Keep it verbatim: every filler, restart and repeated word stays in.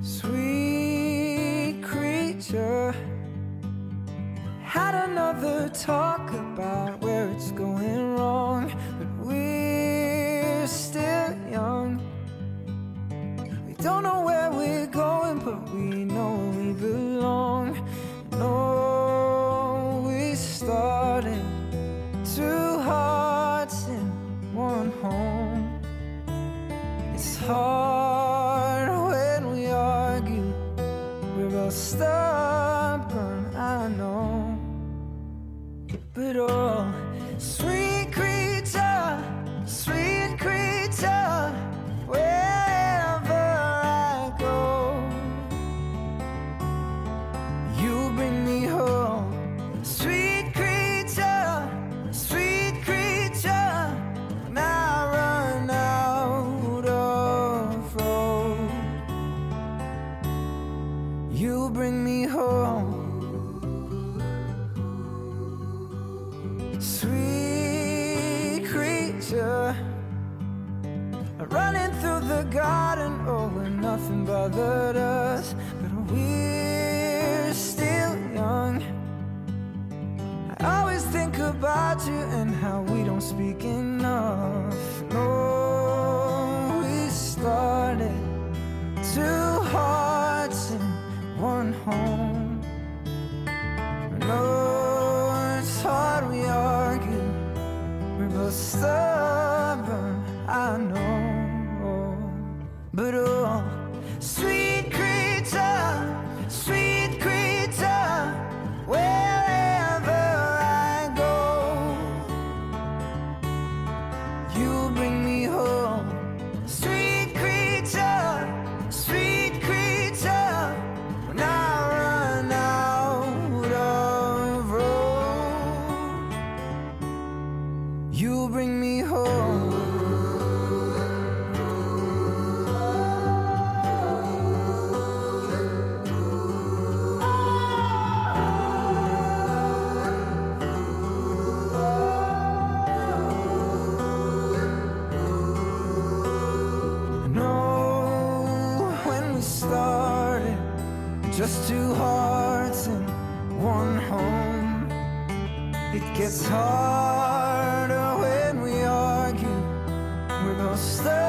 Sweet creature, had another talk about where it's going wrong, but we're still young. We don't know where we're going, but we know we belong. No, we started two hearts in one home. It's hard when we argue, we're both stubborn, I know. But oh, sweet creature, sweet creature, wherever I go, you bring me home. Sweet creature, sweet creature, when I run out of road, you bring me home. Sweet creature, running through the garden, oh, where nothing bothered us, but we're still young. I always think about you and how we don't speak enough. No, we started two hearts in one home. No, it's hard we argue, we're both stubborn, I know. But oh, sweet creature, sweet creature, wherever I go, you bring me home. Sweet creature, sweet creature, when I run out of road, you bring me home. Started just two hearts in one home. It gets harder when we argue, we're both stuck.